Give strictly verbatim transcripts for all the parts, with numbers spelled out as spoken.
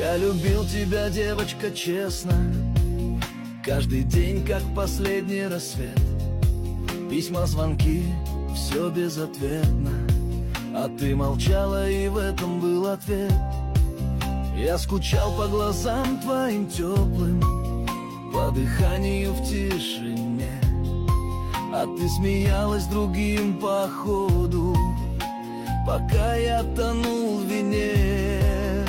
Я любил тебя, девочка, честно, каждый день, как последний рассвет. Письма, звонки, все безответно, а ты молчала, и в этом был ответ. Я скучал по глазам твоим теплым, по дыханию в тишине, а ты смеялась другим по ходу, пока я тонул в вине.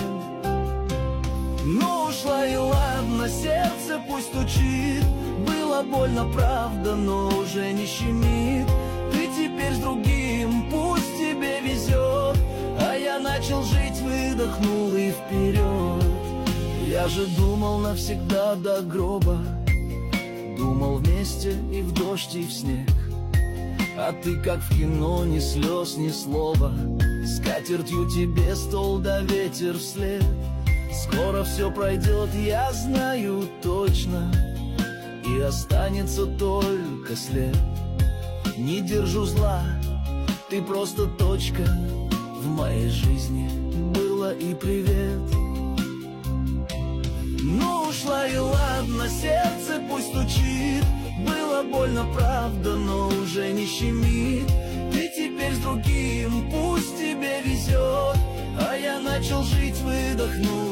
Ну ушла и ладно, сердце пусть стучит. Было больно, правда, но уже не щемит. Ты теперь с другим, пусть тебе везет. А я начал жить, выдохнул и вперед. Я же думал навсегда до гроба, думал вместе и в дождь, и в снег. А ты как в кино, ни слез, ни слова. Скатертью тебе стол да ветер вслед. Скоро все пройдет, я знаю точно, и останется только след. Не держу зла, ты просто точка в моей жизни была, и привет. Ну ушла и ладно, сердце пусть стучит. Было больно, правда, но уже не щемит. Ты теперь с другим, пусть тебе везет. А я начал жить, выдохнул